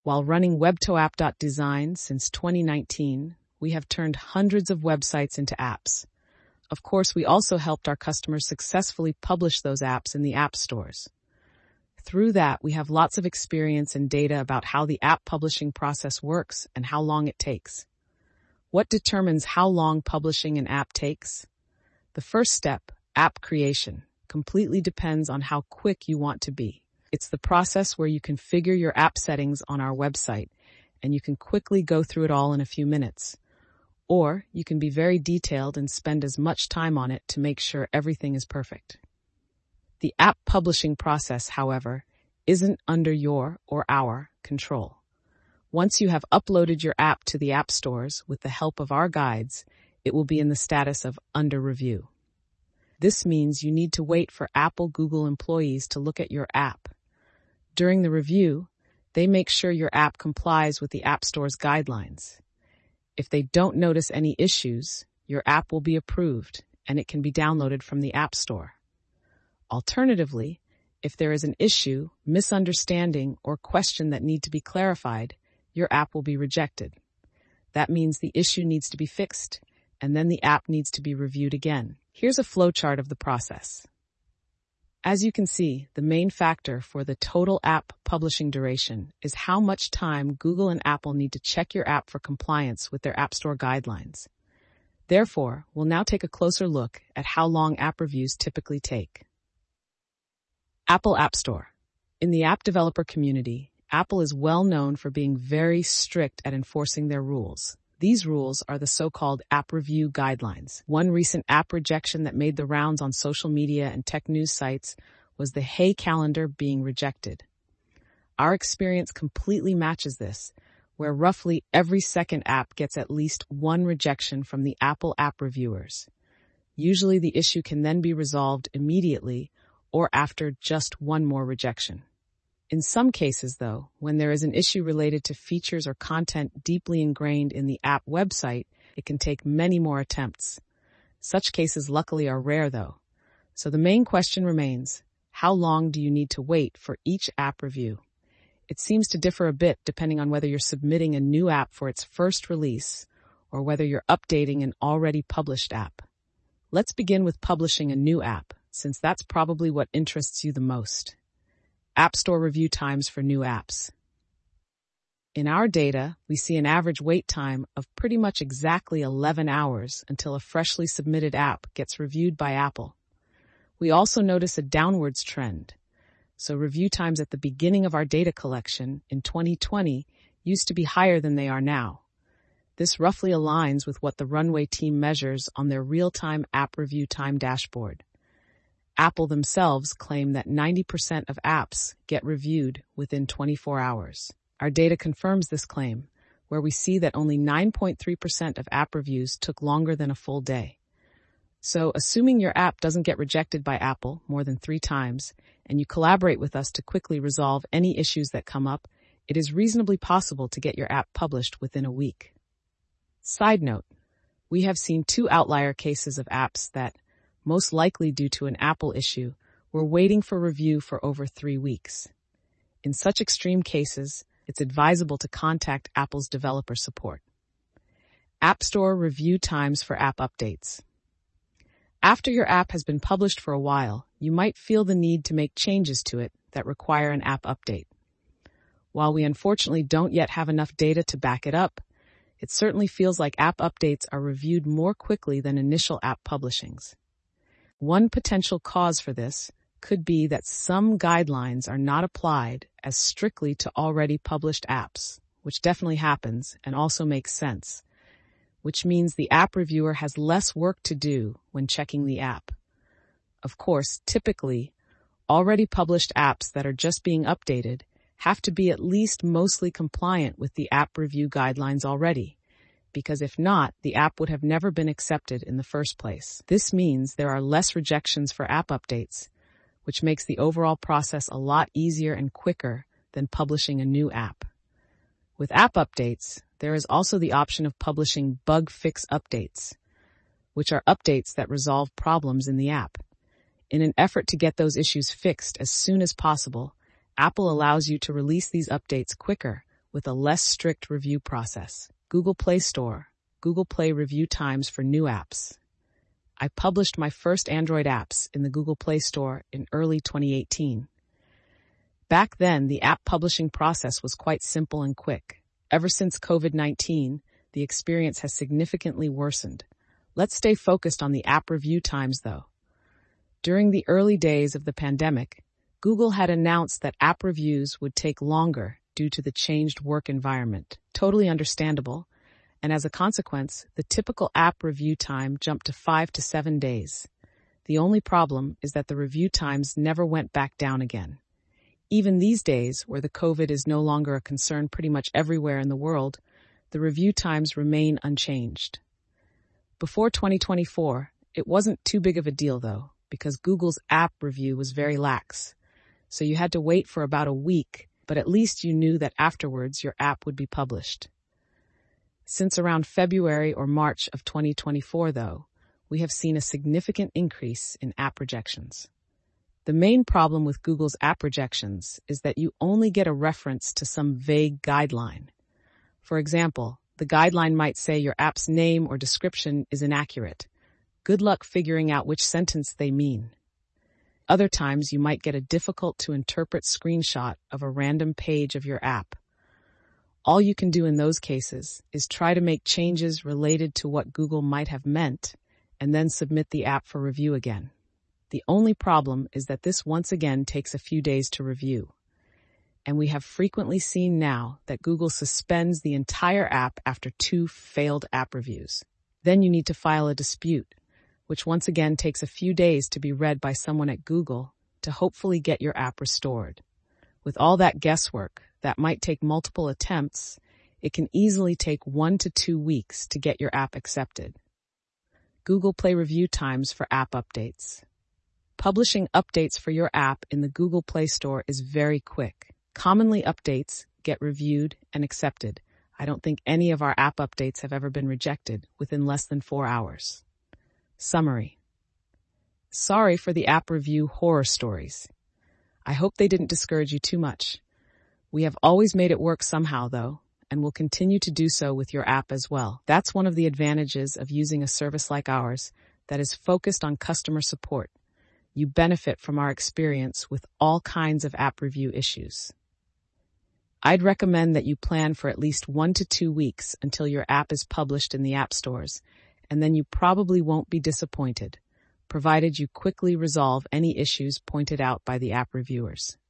While running webtoapp.design since 2019, we have turned hundreds of websites into apps. Of course, we also helped our customers successfully publish those apps in the app stores. Through that, we have lots of experience and data about how the app publishing process works and how long it takes. What determines how long publishing an app takes? The first step, app creation, completely depends on how quick you want to be. It's the process where you configure your app settings on our website, and you can quickly go through it all in a few minutes. Or you can be very detailed and spend as much time on it to make sure everything is perfect. The app publishing process, however, isn't under your or our control. Once you have uploaded your app to the app stores with the help of our guides, it will be in the status of under review. This means you need to wait for Apple Google employees to look at your app. During the review, they make sure your app complies with the App Store's guidelines. If they don't notice any issues, your app will be approved and it can be downloaded from the App Store. Alternatively, if there is an issue, misunderstanding, or question that need to be clarified, your app will be rejected. That means the issue needs to be fixed, and then the app needs to be reviewed again. Here's a flowchart of the process. As you can see, the main factor for the total app publishing duration is how much time Google and Apple need to check your app for compliance with their App Store guidelines. Therefore, we'll now take a closer look at how long app reviews typically take. Apple App Store. In the app developer community, Apple is well known for being very strict at enforcing their rules. These rules are the so-called app review guidelines. One recent app rejection that made the rounds on social media and tech news sites was the Hey Calendar being rejected. Our experience completely matches this, where roughly every second app gets at least one rejection from the Apple app reviewers. Usually the issue can then be resolved immediately or after just one more rejection. In some cases, though, when there is an issue related to features or content deeply ingrained in the app website, it can take many more attempts. Such cases luckily are rare, though. So the main question remains, how long do you need to wait for each app review? It seems to differ a bit depending on whether you're submitting a new app for its first release or whether you're updating an already published app. Let's begin with publishing a new app, since that's probably what interests you the most. App Store review times for new apps. In our data, we see an average wait time of pretty much exactly 11 hours until a freshly submitted app gets reviewed by Apple. We also notice a downwards trend. So review times at the beginning of our data collection in 2020 used to be higher than they are now. This roughly aligns with what the Runway team measures on their real-time app review time dashboard. Apple themselves claim that 90% of apps get reviewed within 24 hours. Our data confirms this claim, where we see that only 9.3% of app reviews took longer than a full day. So, assuming your app doesn't get rejected by Apple more than 3 times, and you collaborate with us to quickly resolve any issues that come up, it is reasonably possible to get your app published within a week. Side note, we have seen 2 outlier cases of apps that, most likely due to an Apple issue, were waiting for review for over 3 weeks. In such extreme cases, it's advisable to contact Apple's developer support. App Store review times for app updates. After your app has been published for a while, you might feel the need to make changes to it that require an app update. While we unfortunately don't yet have enough data to back it up, it certainly feels like app updates are reviewed more quickly than initial app publishings. One potential cause for this could be that some guidelines are not applied as strictly to already published apps, which definitely happens and also makes sense, which means the app reviewer has less work to do when checking the app. Of course, typically, already published apps that are just being updated have to be at least mostly compliant with the app review guidelines already, because if not, the app would have never been accepted in the first place. This means there are less rejections for app updates, which makes the overall process a lot easier and quicker than publishing a new app. With app updates, there is also the option of publishing bug fix updates, which are updates that resolve problems in the app. In an effort to get those issues fixed as soon as possible, Apple allows you to release these updates quicker with a less strict review process. Google Play Store, Google Play review times for new apps. I published my first Android apps in the Google Play Store in early 2018. Back then, the app publishing process was quite simple and quick. Ever since COVID-19, the experience has significantly worsened. Let's stay focused on the app review times, though. During the early days of the pandemic, Google had announced that app reviews would take longer due to the changed work environment. Totally understandable. And as a consequence, the typical app review time jumped to 5 to 7 days. The only problem is that the review times never went back down again. Even these days, where the COVID is no longer a concern pretty much everywhere in the world, the review times remain unchanged. Before 2024, it wasn't too big of a deal though, because Google's app review was very lax. So you had to wait for about a week, but at least you knew that afterwards your app would be published. Since around February or March of 2024 though, we have seen a significant increase in app rejections. The main problem with Google's app rejections is that you only get a reference to some vague guideline. For example, the guideline might say your app's name or description is inaccurate. Good luck figuring out which sentence they mean. Other times you might get a difficult-to-interpret screenshot of a random page of your app. All you can do in those cases is try to make changes related to what Google might have meant and then submit the app for review again. The only problem is that this once again takes a few days to review. And we have frequently seen now that Google suspends the entire app after 2 failed app reviews. Then you need to file a dispute, which once again takes a few days to be read by someone at Google to hopefully get your app restored. With all that guesswork, that might take multiple attempts, it can easily take 1 to 2 weeks to get your app accepted. Google Play review times for app updates. Publishing updates for your app in the Google Play Store is very quick. Commonly, updates get reviewed and accepted. I don't think any of our app updates have ever been rejected within less than 4 hours. Summary. Sorry for the app review horror stories. I hope they didn't discourage you too much. We have always made it work somehow, though, and will continue to do so with your app as well. That's one of the advantages of using a service like ours that is focused on customer support. You benefit from our experience with all kinds of app review issues. I'd recommend that you plan for at least 1 to 2 weeks until your app is published in the app stores, and then you probably won't be disappointed, provided you quickly resolve any issues pointed out by the app reviewers.